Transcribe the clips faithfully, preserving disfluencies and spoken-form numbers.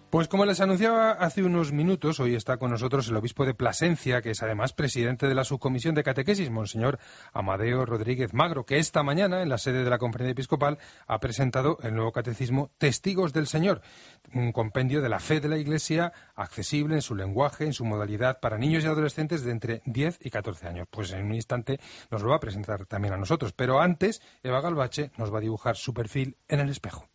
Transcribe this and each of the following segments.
Pues como les anunciaba hace unos minutos, hoy está con nosotros el obispo de Plasencia, que es además presidente de la subcomisión de catequesis, Monseñor Amadeo Rodríguez Magro, que esta mañana en la sede de la Conferencia Episcopal ha presentado el nuevo catecismo Testigos del Señor, un compendio de la fe de la Iglesia accesible en su lenguaje, en su modalidad para niños y adolescentes de entre diez y catorce años. Pues en un instante nos lo va a presentar también a nosotros, pero antes Eva Galvache nos va a dibujar su perfil en el espejo.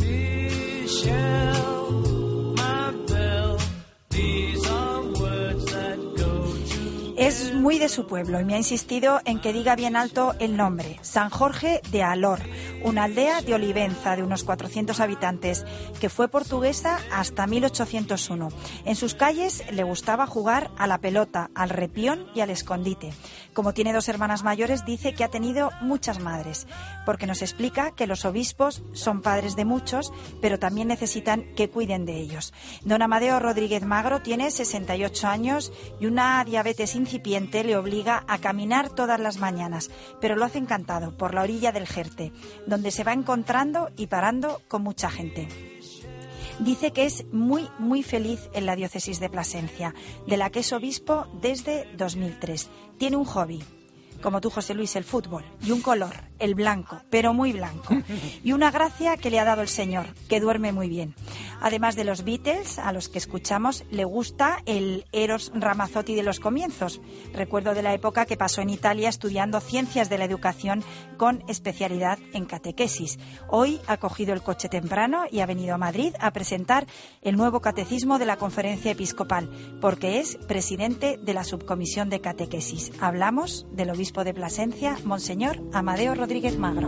Es muy de su pueblo y me ha insistido en que diga bien alto el nombre, San Jorge de Alor, una aldea de Olivenza de unos cuatrocientos habitantes que fue portuguesa hasta mil ochocientos uno. En sus calles le gustaba jugar a la pelota, al repión y al escondite. Como tiene dos hermanas mayores, dice que ha tenido muchas madres, porque nos explica que los obispos son padres de muchos, pero también necesitan que cuiden de ellos. Don Amadeo Rodríguez Magro tiene sesenta y ocho años y una diabetes incipiente le obliga a caminar todas las mañanas, pero lo hace encantado por la orilla del Jerte, donde se va encontrando y parando con mucha gente. Dice que es muy, muy feliz en la diócesis de Plasencia, de la que es obispo desde dos mil tres. Tiene un hobby, como tú, José Luis, el fútbol, y un color, el blanco, pero muy blanco, y una gracia que le ha dado el Señor, que duerme muy bien. Además de los Beatles, a los que escuchamos, le gusta el Eros Ramazzotti de los comienzos. Recuerdo de la época que pasó en Italia estudiando ciencias de la educación con especialidad en catequesis. Hoy ha cogido el coche temprano y ha venido a Madrid a presentar el nuevo catecismo de la Conferencia Episcopal, porque es presidente de la subcomisión de catequesis. Hablamos del obispo de Plasencia, Monseñor Amadeo Rodríguez Magro.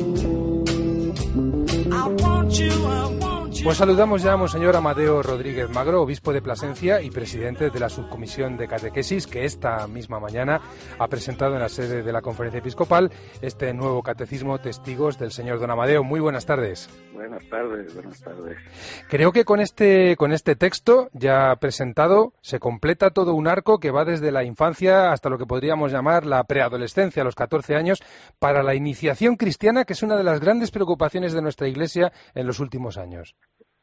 Pues saludamos ya a Monseñor Amadeo Rodríguez Magro, obispo de Plasencia y presidente de la subcomisión de catequesis, que esta misma mañana ha presentado en la sede de la Conferencia Episcopal este nuevo catecismo Testigos del Señor. Don Amadeo, muy buenas tardes. Buenas tardes, buenas tardes. Creo que con este, con este texto ya presentado se completa todo un arco que va desde la infancia hasta lo que podríamos llamar la preadolescencia, a los catorce años, para la iniciación cristiana, que es una de las grandes preocupaciones de nuestra Iglesia en los últimos años.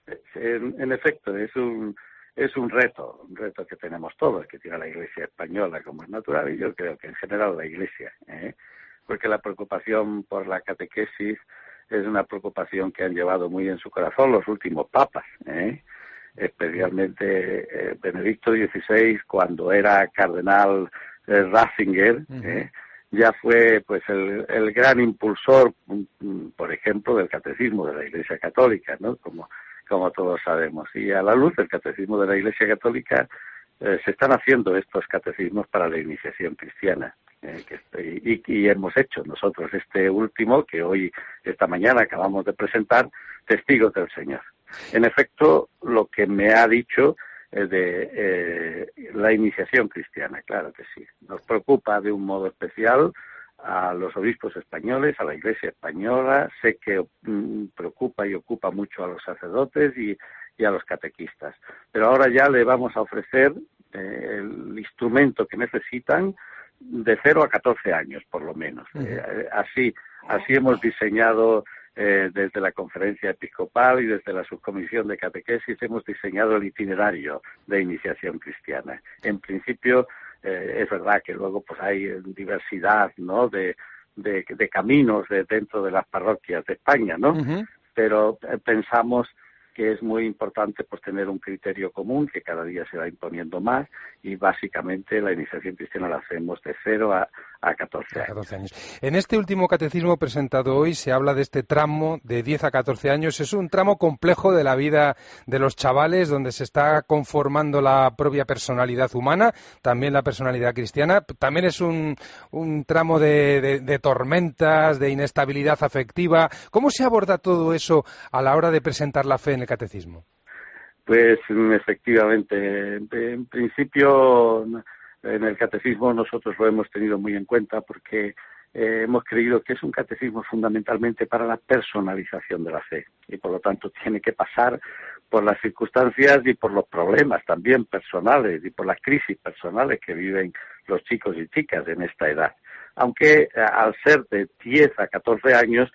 En, en efecto, es un es un reto, un reto que tenemos todos, que tiene la Iglesia española, como es natural, y yo creo que en general la Iglesia, ¿eh? porque la preocupación por la catequesis es una preocupación que han llevado muy en su corazón los últimos papas, ¿eh? especialmente eh, Benedicto dieciséis, cuando era cardenal eh, Ratzinger, ¿eh? ya fue pues el, el gran impulsor, por ejemplo, del catecismo de la Iglesia Católica, ¿no? Como como todos sabemos. Y a la luz del catecismo de la Iglesia Católica eh, se están haciendo estos catecismos para la iniciación cristiana. Eh, que, y, y hemos hecho nosotros este último, que hoy, esta mañana, acabamos de presentar, Testigos del Señor. En efecto, lo que me ha dicho es de eh, la iniciación cristiana, claro que sí. Nos preocupa de un modo especial a los obispos españoles, a la Iglesia española. Sé que mm, preocupa y ocupa mucho a los sacerdotes y, y a los catequistas. Pero ahora ya le vamos a ofrecer eh, el instrumento que necesitan de cero a catorce años, por lo menos. Uh-huh. Eh, así, así hemos diseñado eh, desde la Conferencia Episcopal y desde la Subcomisión de Catequesis, hemos diseñado el itinerario de iniciación cristiana. En principio, Eh, es verdad que luego pues hay diversidad, ¿no? de, de, de caminos de, dentro de las parroquias de España, ¿no? Uh-huh. Pero eh, pensamos que es muy importante pues tener un criterio común que cada día se va imponiendo más, y básicamente la iniciación cristiana la hacemos de cero a, a catorce años. catorce años. En este último catecismo presentado hoy se habla de este tramo de diez a catorce años. Es un tramo complejo de la vida de los chavales, donde se está conformando la propia personalidad humana, también la personalidad cristiana. También es un, un tramo de, de, de tormentas, de inestabilidad afectiva. ¿Cómo se aborda todo eso a la hora de presentar la fe en el catecismo? Pues efectivamente, en principio en el catecismo nosotros lo hemos tenido muy en cuenta porque eh, hemos creído que es un catecismo fundamentalmente para la personalización de la fe y por lo tanto tiene que pasar por las circunstancias y por los problemas también personales y por las crisis personales que viven los chicos y chicas en esta edad. Aunque al ser de diez a catorce años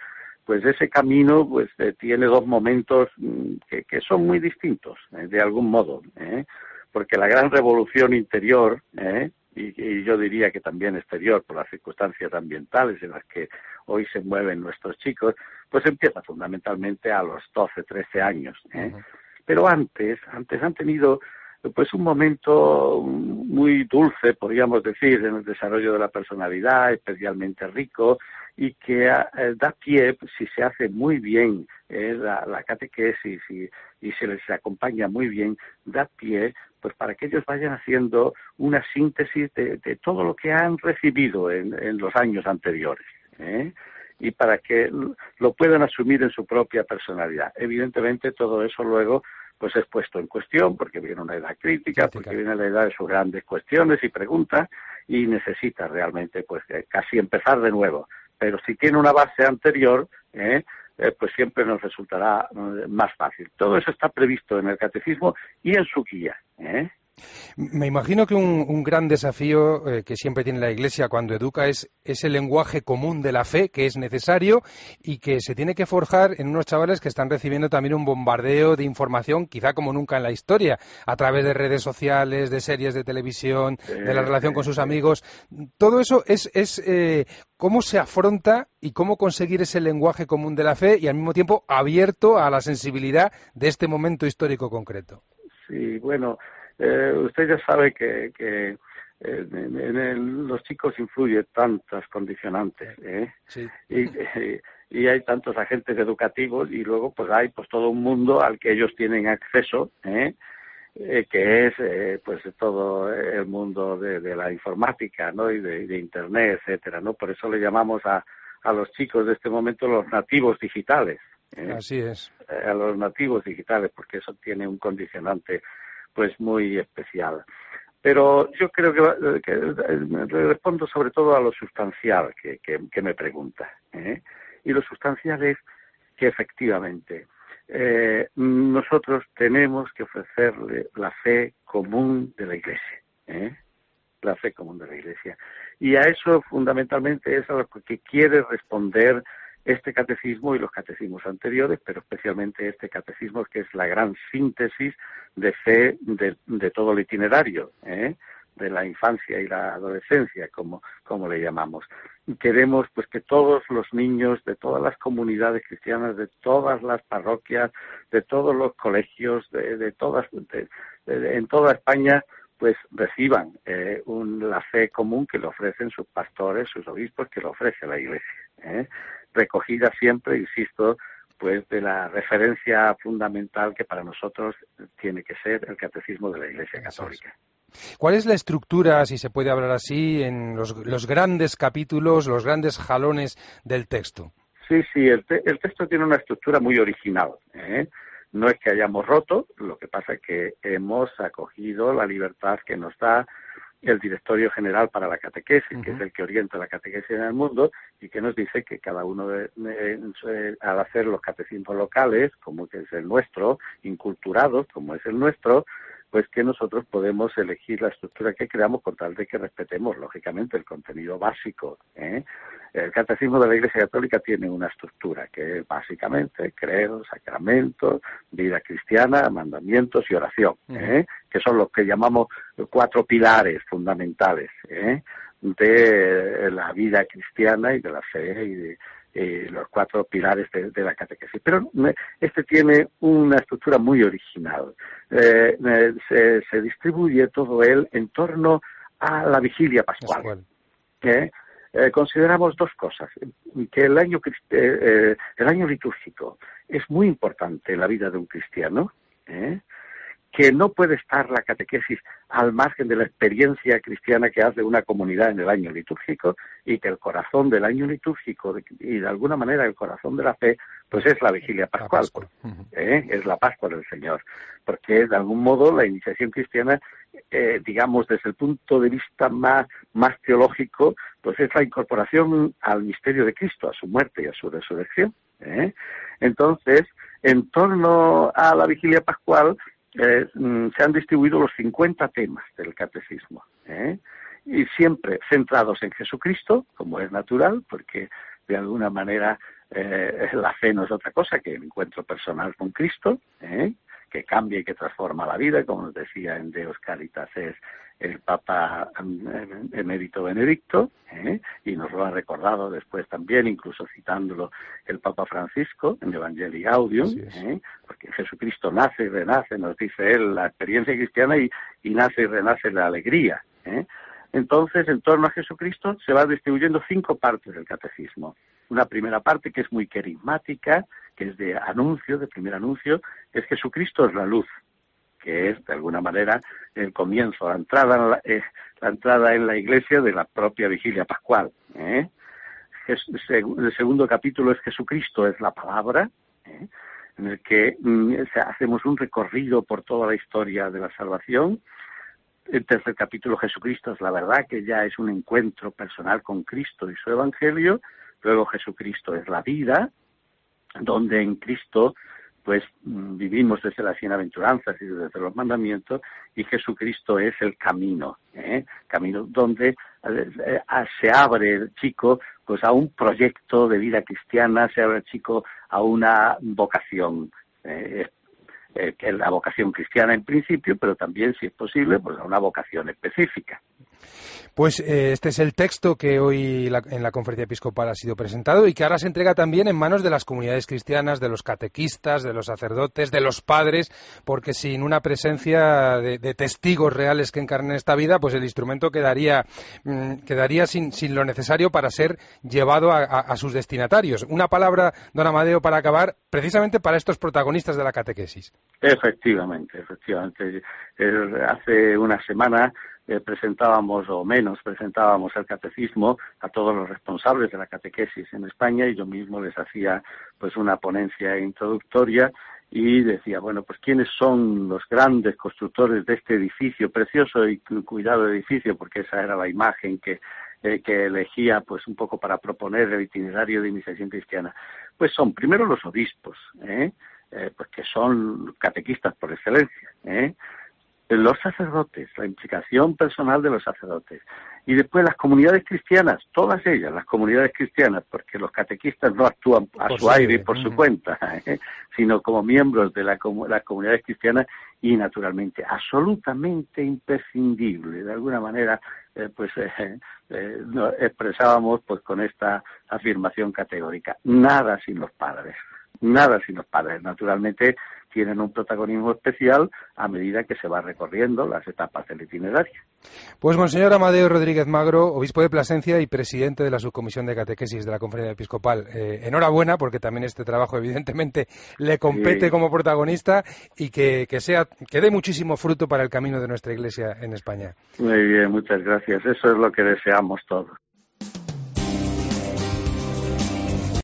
pues ese camino pues eh, tiene dos momentos que, que son muy distintos, eh, de algún modo, ¿eh? Porque la gran revolución interior, ¿eh? y, y yo diría que también exterior, por las circunstancias ambientales en las que hoy se mueven nuestros chicos, pues empieza fundamentalmente a los doce, trece años, ¿eh? Uh-huh. Pero antes, antes han tenido pues un momento muy dulce, podríamos decir, en el desarrollo de la personalidad, especialmente rico, y que eh, da pie, si se hace muy bien eh, la, la catequesis y, y se les acompaña muy bien, da pie pues para que ellos vayan haciendo una síntesis de, de todo lo que han recibido en, en los años anteriores, ¿eh? Y para que lo puedan asumir en su propia personalidad. Evidentemente todo eso luego pues es puesto en cuestión porque viene una edad crítica, crítica, porque viene la edad de sus grandes cuestiones y preguntas y necesita realmente pues casi empezar de nuevo. Pero si tiene una base anterior, ¿eh? Eh, pues siempre nos resultará eh, más fácil. Todo eso está previsto en el catecismo y en su guía, ¿eh? Me imagino que un, un gran desafío eh, que siempre tiene la Iglesia cuando educa es ese lenguaje común de la fe que es necesario y que se tiene que forjar en unos chavales que están recibiendo también un bombardeo de información, quizá como nunca en la historia, a través de redes sociales, de series de televisión, de la relación con sus amigos. Todo eso es, es eh, cómo se afronta y cómo conseguir ese lenguaje común de la fe y al mismo tiempo abierto a la sensibilidad de este momento histórico concreto. Sí, bueno... Eh, usted ya sabe que, que eh, en, en el, los chicos influye tantas condicionantes, ¿eh? Sí. Y, y, y hay tantos agentes educativos y luego pues hay pues todo un mundo al que ellos tienen acceso, ¿eh? Eh, que es eh, pues todo el mundo de, de la informática, ¿no? Y de, de internet, etcétera, ¿no? Por eso le llamamos a, a los chicos de este momento los nativos digitales, ¿eh? Así es. Eh, a los nativos digitales, porque eso tiene un condicionante pues muy especial. Pero yo creo que, que respondo sobre todo a lo sustancial que, que, que me pregunta, ¿eh? Y lo sustancial es que efectivamente eh, nosotros tenemos que ofrecerle la fe común de la Iglesia, ¿eh? La fe común de la Iglesia. Y a eso fundamentalmente es a lo que quiere responder este catecismo y los catecismos anteriores, pero especialmente este catecismo que es la gran síntesis de fe de, de todo el itinerario, ¿eh? De la infancia y la adolescencia, como, como le llamamos. Y queremos pues que todos los niños de todas las comunidades cristianas, de todas las parroquias, de todos los colegios, de, de todas, de, de, en toda España, pues reciban eh, un, la fe común que le ofrecen sus pastores, sus obispos, que le ofrece la Iglesia, ¿eh? Recogida siempre, insisto, pues de la referencia fundamental que para nosotros tiene que ser el catecismo de la Iglesia Católica. ¿Cuál es la estructura, si se puede hablar así, en los, los grandes capítulos, los grandes jalones del texto? Sí, sí, el, te, el texto tiene una estructura muy original, ¿eh? No es que hayamos roto, lo que pasa es que hemos acogido la libertad que nos da el Directorio General para la Catequesis, uh-huh. que es el que orienta la catequesis en el mundo y que nos dice que cada uno de, de, de, al hacer los catecismos locales, como que es el nuestro, inculturados, como es el nuestro, pues que nosotros podemos elegir la estructura que queramos con tal de que respetemos, lógicamente, el contenido básico, ¿eh? El Catecismo de la Iglesia Católica tiene una estructura que es básicamente credo, sacramentos, vida cristiana, mandamientos y oración, ¿eh? Que son los que llamamos cuatro pilares fundamentales, ¿eh? De la vida cristiana y de la fe y de eh, los cuatro pilares de, de la catequesis. Pero este tiene una estructura muy original. Eh, eh, se, se distribuye todo él en torno a la vigilia pascual. pascual. ¿Eh? Eh, consideramos dos cosas, que el año eh, eh, el año litúrgico es muy importante en la vida de un cristiano, ¿eh? Que no puede estar la catequesis al margen de la experiencia cristiana que hace una comunidad en el año litúrgico y que el corazón del año litúrgico y de alguna manera el corazón de la fe pues es la vigilia pascual, la Pascua. ¿eh? Es la Pascua del Señor, porque de algún modo la iniciación cristiana, eh, digamos desde el punto de vista más, más teológico, pues es la incorporación al misterio de Cristo, a su muerte y a su resurrección, ¿eh? Entonces, en torno a la vigilia pascual, Eh, se han distribuido los cincuenta temas del catecismo, ¿eh? Y siempre centrados en Jesucristo, como es natural, porque de alguna manera eh, la fe no es otra cosa que el encuentro personal con Cristo, ¿eh? que cambia y que transforma la vida, como nos decía en Deus Caritas es el Papa emérito Benedicto, ¿eh? y nos lo ha recordado después también, incluso citándolo el Papa Francisco en Evangelii Gaudium, ¿eh? porque Jesucristo nace y renace, nos dice él, la experiencia cristiana, y, y nace y renace la alegría. ¿eh? Entonces, en torno a Jesucristo se van distribuyendo cinco partes del catecismo. Una primera parte que es muy carismática, que es de anuncio, de primer anuncio, es Jesucristo es la luz, que es, de alguna manera, el comienzo, la entrada en la, eh, la entrada en la iglesia de la propia vigilia pascual. ¿eh? El segundo capítulo es Jesucristo es la palabra, ¿eh? en el que mm, hacemos un recorrido por toda la historia de la salvación. El tercer capítulo, Jesucristo es la verdad, que ya es un encuentro personal con Cristo y su evangelio. Luego, Jesucristo es la vida, donde en Cristo pues vivimos desde las bienaventuranzas y desde los mandamientos, y Jesucristo es el camino, ¿eh? camino donde eh, se abre el chico pues a un proyecto de vida cristiana, se abre el chico a una vocación, eh, eh, que es la vocación cristiana en principio, pero también, si es posible, pues a una vocación específica. Pues eh, este es el texto que hoy la, en la conferencia episcopal ha sido presentado y que ahora se entrega también en manos de las comunidades cristianas, de los catequistas, de los sacerdotes, de los padres, porque sin una presencia de, de testigos reales que encarnen esta vida, pues el instrumento quedaría, mmm, quedaría sin, sin lo necesario para ser llevado a, a, a sus destinatarios. Una palabra, don Amadeo, para acabar, precisamente para estos protagonistas de la catequesis. Efectivamente, efectivamente. El, hace una semana Eh, presentábamos, o menos, presentábamos el catecismo a todos los responsables de la catequesis en España, y yo mismo les hacía pues una ponencia introductoria y decía, bueno, pues quiénes son los grandes constructores de este edificio, precioso y cuidado edificio, porque esa era la imagen que, eh, que elegía pues un poco para proponer el itinerario de iniciación cristiana. Pues son primero los obispos, ¿eh? Eh, pues que son catequistas por excelencia, ¿eh? los sacerdotes, la implicación personal de los sacerdotes, y después las comunidades cristianas, todas ellas, las comunidades cristianas, porque los catequistas no actúan a por su aire y por uh-huh. su cuenta, ¿eh? sino como miembros de la, las comunidades cristianas, y naturalmente absolutamente imprescindible, de alguna manera, eh, pues eh, eh, no, expresábamos pues con esta afirmación categórica, nada sin los padres, nada sin los padres, naturalmente tienen un protagonismo especial a medida que se va recorriendo las etapas del itinerario. Pues Monseñor Amadeo Rodríguez Magro, obispo de Plasencia y presidente de la subcomisión de catequesis de la Conferencia Episcopal, eh, enhorabuena, porque también este trabajo evidentemente le compete sí. como protagonista, y que, que sea que dé muchísimo fruto para el camino de nuestra Iglesia en España. Muy bien, muchas gracias. Eso es lo que deseamos todos.